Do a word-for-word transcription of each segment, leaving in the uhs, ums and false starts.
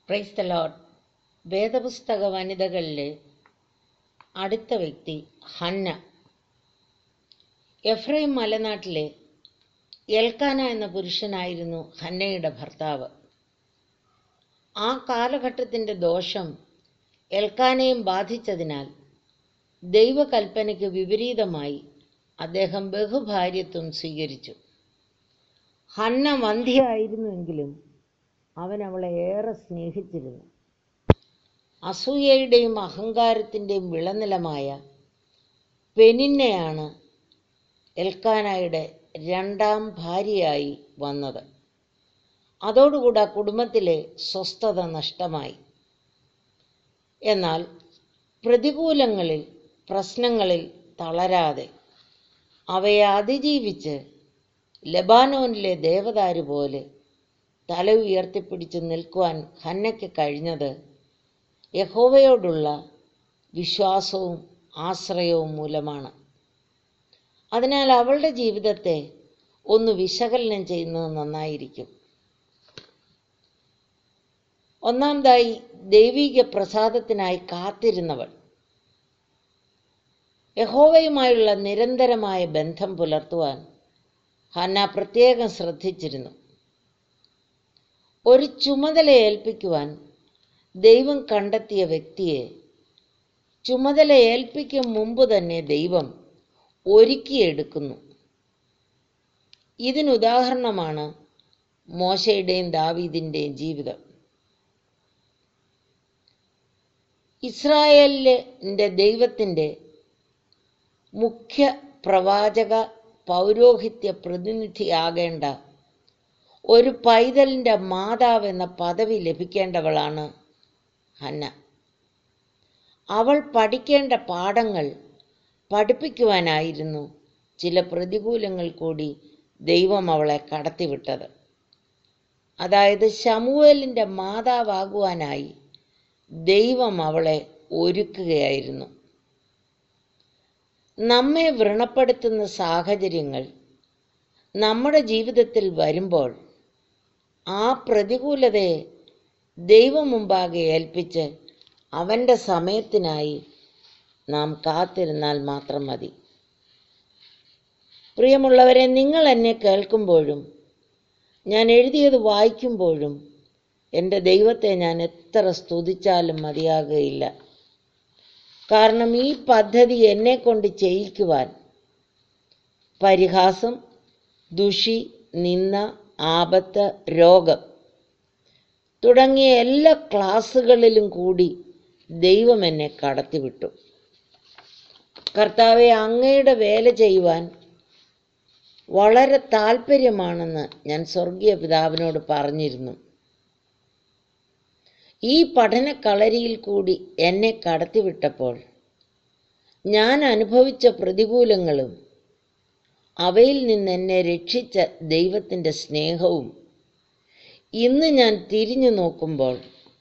Praise the Lord. വേദപുസ്തക വനിതകളിലെ അടുത്ത വ്യക്തി ഹന്ന. എഫ്രൈം മലനാട്ടിലെ എൽക്കാന എന്ന പുരുഷനായിരുന്നു ഹന്നയുടെ ഭർത്താവ്. ആ കാലഘട്ടത്തിൻ്റെ ദോഷം എൽക്കാനയും ബാധിച്ചതിനാൽ ദൈവകൽപ്പനയ്ക്ക് വിപരീതമായി അദ്ദേഹം ബഹുഭാര്യത്വം സ്വീകരിച്ചു. ഹന്ന വന്ധ്യയായിരുന്നുവെങ്കിലും അവൻ അവളെ ഏറെ സ്നേഹിച്ചിരുന്നു. അസൂയയുടെയും അഹങ്കാരത്തിൻ്റെയും വിളനിലമായ പെനിന്നയാണ് എൽക്കാനയുടെ രണ്ടാം ഭാര്യയായി വന്നത്. അതോടുകൂടി കുടുംബത്തിലെ സ്വസ്ഥത നഷ്ടമായി. എന്നാൽ പ്രതികൂലങ്ങളിൽ, പ്രശ്നങ്ങളിൽ തളരാതെ അവയെ അതിജീവിച്ച് ലെബാനോനിലെ ദേവദാരു പോലെ തല ഉയർത്തിപ്പിടിച്ച് നിൽക്കുവാൻ ഹന്നയ്ക്ക് കഴിഞ്ഞത് യഹോവയോടുള്ള വിശ്വാസവും ആശ്രയവും മൂലമാണ്. അതിനാൽ അവളുടെ ജീവിതത്തെ ഒന്ന് വിശകലനം ചെയ്യുന്നത് നന്നായിരിക്കും. ഒന്നാമതായി, ദൈവിക പ്രസാദത്തിനായി കാത്തിരുന്നവൾ. യഹോവയുമായുള്ള നിരന്തരമായ ബന്ധം പുലർത്തുവാൻ ഹന്ന പ്രത്യേകം ശ്രദ്ധിച്ചിരുന്നു. ഒരു ചുമതല ഏൽപ്പിക്കുവാൻ ദൈവം കണ്ടെത്തിയ വ്യക്തിയെ ചുമതല ഏൽപ്പിക്കും മുമ്പ് തന്നെ ദൈവം ഒരുക്കിയെടുക്കുന്നു. ഇതിനുദാഹരണമാണ് മോശയുടെയും ദാവീദിൻ്റെയും ജീവിതം. ഇസ്രായേലിൻ്റെ ദൈവത്തിൻ്റെ മുഖ്യ പ്രവാചക പൗരോഹിത്യ പ്രതിനിധിയാകേണ്ട ഒരു പൈതലിൻ്റെ മാതാവ് എന്ന പദവി ലഭിക്കേണ്ടവളാണ് ഹന്ന. അവൾ പഠിക്കേണ്ട പാഠങ്ങൾ പഠിപ്പിക്കുവാനായിരുന്നു ചില പ്രതികൂലങ്ങൾ കൂടി ദൈവം അവളെ കടത്തിവിട്ടത്. അതായത് ശമൂവേലിൻ്റെ മാതാവാകുവാനായി ദൈവം അവളെ ഒരുക്കുകയായിരുന്നു. നമ്മെ വ്രണപ്പെടുത്തുന്ന സാഹചര്യങ്ങൾ നമ്മുടെ ജീവിതത്തിൽ വരുമ്പോൾ ആ പ്രതികൂലതയെ ദൈവം മുമ്പാകെ ഏൽപ്പിച്ച് അവൻ്റെ സമയത്തിനായി നാം കാത്തിരുന്നാൽ മാത്രം മതി. പ്രിയമുള്ളവരെ, നിങ്ങൾ എന്നെ കേൾക്കുമ്പോഴും ഞാൻ എഴുതിയത് വായിക്കുമ്പോഴും എൻ്റെ ദൈവത്തെ ഞാൻ എത്ര സ്തുതിച്ചാലും മതിയാകുകയില്ല. കാരണം ഈ പദ്ധതി എന്നെ കൊണ്ട് ചെയ്യിക്കുവാൻ പരിഹാസം, ദുഷി, നിന്ദ, ആപത്ത്, രോഗം തുടങ്ങിയ എല്ലാ ക്ലാസ്സുകളിലും കൂടി ദൈവം എന്നെ കടത്തിവിട്ടു. കർത്താവെ, അങ്ങയുടെ വേല ചെയ്യുവാൻ വളരെ താല്പര്യമാണെന്ന് ഞാൻ സ്വർഗീയ പിതാവിനോട് പറഞ്ഞിരുന്നു. ഈ പഠനക്കളരിയിൽ കൂടി എന്നെ കടത്തിവിട്ടപ്പോൾ ഞാൻ അനുഭവിച്ച പ്രതികൂലങ്ങളും അവയിൽ നിന്ന് എന്നെ രക്ഷിച്ച ദൈവത്തിൻ്റെ സ്നേഹവും ഇന്ന് ഞാൻ തിരിഞ്ഞു നോക്കുമ്പോൾ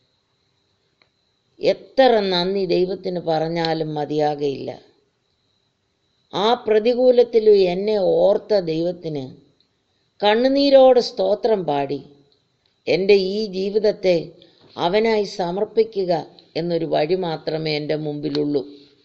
എത്ര നന്ദി ദൈവത്തിന് പറഞ്ഞാലും മതിയാകയില്ല. ആ പ്രതികൂലത്തിലും എന്നെ ഓർത്ത ദൈവത്തിന് കണ്ണുനീരോടെ സ്തോത്രം പാടി എൻ്റെ ഈ ജീവിതത്തെ അവനായി സമർപ്പിക്കുക എന്നൊരു വഴി മാത്രമേ എൻ്റെ മുമ്പിലുള്ളൂ.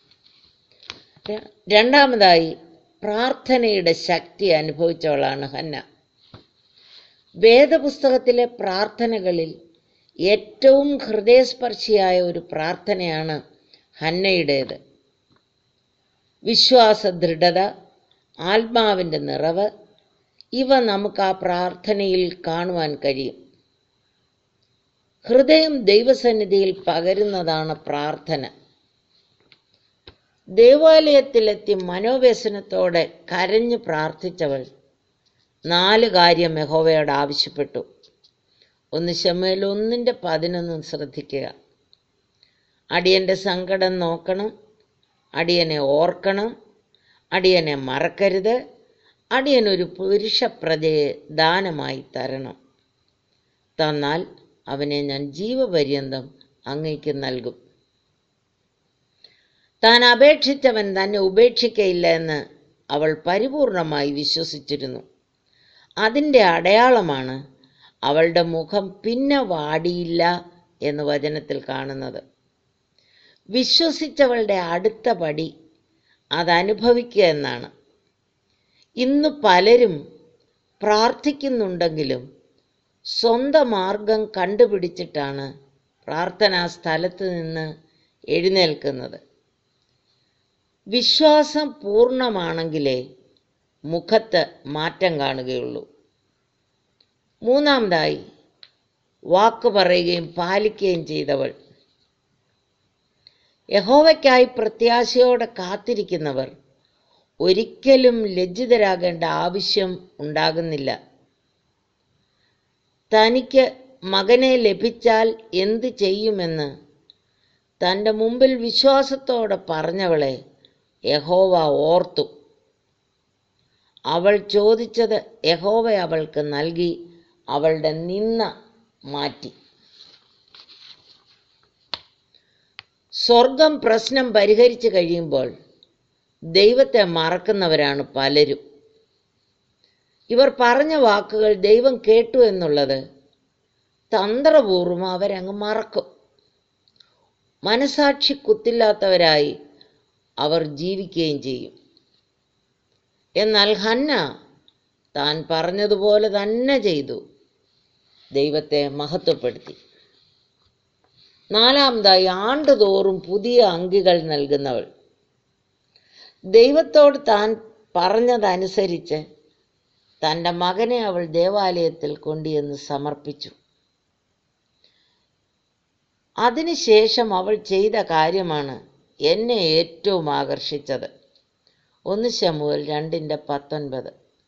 രണ്ടാമതായി, പ്രാർത്ഥനയുടെ ശക്തി അനുഭവിച്ചവളാണ് ഹന്ന. വേദപുസ്തകത്തിലെ പ്രാർത്ഥനകളിൽ ഏറ്റവും ഹൃദയസ്പർശിയായ ഒരു പ്രാർത്ഥനയാണ് ഹന്നയുടേത്. വിശ്വാസ ദൃഢത, ആത്മാവിൻ്റെ നിറവ്, ഇവ നമുക്ക് ആ പ്രാർത്ഥനയിൽ കാണുവാൻ കഴിയും. ഹൃദയം ദൈവസന്നിധിയിൽ പകരുന്നതാണ് പ്രാർത്ഥന. ദേവാലയത്തിലെത്തി മനോവ്യസനത്തോടെ കരഞ്ഞു പ്രാർത്ഥിച്ചവൾ നാല് കാര്യം യഹോവയോട് ആവശ്യപ്പെട്ടു. ഒന്ന് ശമൂവേൽ ഒന്നിൻ്റെ പതിനൊന്ന് ശ്രദ്ധിക്കുക. അടിയൻ്റെ സങ്കടം നോക്കണം, അടിയനെ ഓർക്കണം, അടിയനെ മറക്കരുത്, അടിയനൊരു പുരുഷ പ്രജയെ ദാനമായി തരണം. തന്നാൽ അവനെ ഞാൻ ജീവപര്യന്തം അങ്ങയ്ക്ക് നൽകും. താൻ അപേക്ഷിച്ചവൻ തന്നെ ഉപേക്ഷിക്കയില്ല എന്ന് അവൾ പരിപൂർണമായി വിശ്വസിച്ചിരുന്നു. അതിൻ്റെ അടയാളമാണ് അവളുടെ മുഖം പിന്നെ വാടിയില്ല എന്ന് വചനത്തിൽ കാണുന്നത്. വിശ്വസിച്ചവളുടെ അടുത്ത പടി അതനുഭവിക്കുക എന്നാണ്. ഇന്ന് പലരും പ്രാർത്ഥിക്കുന്നുണ്ടെങ്കിലും സ്വന്തം മാർഗം കണ്ടുപിടിച്ചിട്ടാണ് പ്രാർത്ഥനാ സ്ഥലത്ത് നിന്ന് എഴുന്നേൽക്കുന്നത്. വിശ്വാസം പൂർണ്ണമാണെങ്കിലേ മുഖത്ത് മാറ്റം കാണുകയുള്ളൂ. മൂന്നാമതായി, വാക്ക് പറയുകയും പാലിക്കുകയും ചെയ്തവൾ. യഹോവയ്ക്കായി പ്രത്യാശയോടെ കാത്തിരിക്കുന്നവർ ഒരിക്കലും ലജ്ജിതരാകേണ്ട ആവശ്യം ഉണ്ടാകുന്നില്ല. തനിക്ക് മകനെ ലഭിച്ചാൽ എന്തു ചെയ്യുമെന്ന് തൻ്റെ മുമ്പിൽ വിശ്വാസത്തോടെ പറഞ്ഞവളെ യഹോവ ഓർത്തു. അവൾ ചോദിച്ചത് യഹോവ അവൾക്ക് നൽകി, അവളുടെ നിന്ന മാറ്റി. സ്വർഗം പ്രശ്നം പരിഹരിച്ചു കഴിയുമ്പോൾ ദൈവത്തെ മറക്കുന്നവരാണ് പലരും. ഇവർ പറഞ്ഞ വാക്കുകൾ ദൈവം കേട്ടു എന്നുള്ളത് തന്ത്രപൂർവ്വം അവരങ്ങ് മറക്കും. മനസാക്ഷി കുത്തില്ലാത്തവരായി അവർ ജീവിക്കുകയും ചെയ്യും. എന്നാൽ ഹന്ന താൻ പറഞ്ഞതുപോലെ തന്നെ ചെയ്തു, ദൈവത്തെ മഹത്വപ്പെടുത്തി. നാലാമതായി, ആണ്ടുതോറും പുതിയ അങ്കികൾ നൽകുന്നവൾ. ദൈവത്തോട് താൻ പറഞ്ഞതനുസരിച്ച് തൻ്റെ മകനെ അവൾ ദേവാലയത്തിൽ കൊണ്ടുവന്ന് സമർപ്പിച്ചു. അതിനുശേഷം അവൾ ചെയ്ത കാര്യമാണ് എന്നെ ഏറ്റവും ആകർഷിച്ചത്. ഒന്ന് ശമൂവേൽ രണ്ടിൻ്റെ പത്തൊൻപത്.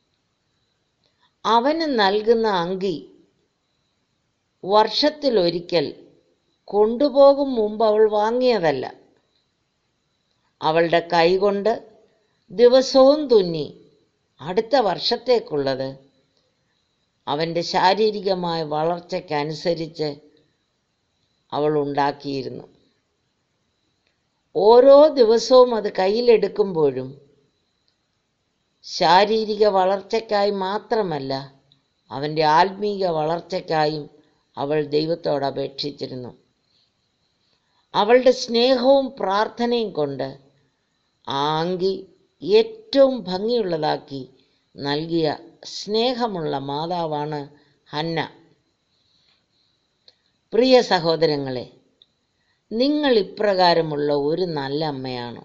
അവന് നൽകുന്ന അങ്കി വർഷത്തിലൊരിക്കൽ കൊണ്ടുപോകും മുമ്പ് അവൾ വാങ്ങിയതല്ല. അവളുടെ കൈകൊണ്ട് ദിവസവും തുന്നി അടുത്ത വർഷത്തേക്കുള്ളത് അവൻ്റെ ശാരീരികമായ വളർച്ചയ്ക്കനുസരിച്ച് അവൾ ഉണ്ടാക്കിയിരുന്നു. ഓരോ ദിവസവും അത് കയ്യിലെടുക്കുമ്പോഴും ശാരീരിക വളർച്ചയ്ക്കായി മാത്രമല്ല, അവൻ്റെ ആത്മീക വളർച്ചയ്ക്കായും അവൾ ദൈവത്തോട് അപേക്ഷിച്ചിരുന്നു. അവളുടെ സ്നേഹവും പ്രാർത്ഥനയും കൊണ്ട് ആ അങ്കി ഏറ്റവും ഭംഗിയുള്ളതാക്കി നൽകിയ സ്നേഹമുള്ള മാതാവാണ് ഹന്ന. പ്രിയ സഹോദരങ്ങളെ, നിങ്ങൾ ഇപ്രകാരമുള്ള ഒരു നല്ല അമ്മയാണോ?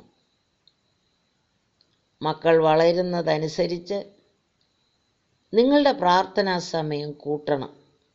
മക്കൾ വളരുന്നതനുസരിച്ച് നിങ്ങളുടെ പ്രാർത്ഥനാ സമയം കൂട്ടണം.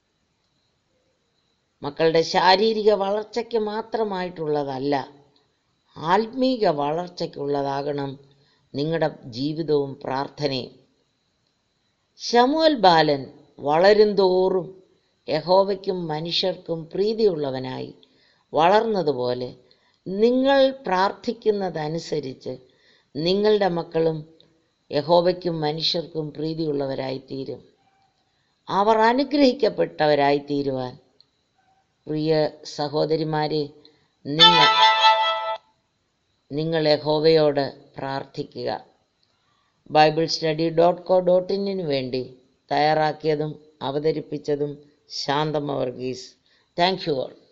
മക്കളുടെ ശാരീരിക വളർച്ചയ്ക്ക് മാത്രമായിട്ടുള്ളതല്ല, ആത്മീക വളർച്ചയ്ക്കുള്ളതാകണം നിങ്ങളുടെ ജീവിതവും പ്രാർത്ഥനയും. ശമൂവേൽ ബാലൻ വളരും തോറും യഹോവയ്ക്കും മനുഷ്യർക്കും പ്രീതിയുള്ളവനായി വളർന്നതുപോലെ നിങ്ങൾ പ്രാർത്ഥിക്കുന്നതനുസരിച്ച് നിങ്ങളുടെ മക്കളും യഹോവയ്ക്കും മനുഷ്യർക്കും പ്രീതിയുള്ളവരായിത്തീരും. അവർ അനുഗ്രഹിക്കപ്പെട്ടവരായിത്തീരുവാൻ പ്രിയ സഹോദരിമാരെ, നിങ്ങൾ നിങ്ങൾ യഹോവയോട് പ്രാർത്ഥിക്കുക. Bible study dot co dot ഇന്നിനു വേണ്ടി തയ്യാറാക്കിയതും അവതരിപ്പിച്ചതും Santhamma Varghese. Thank you all.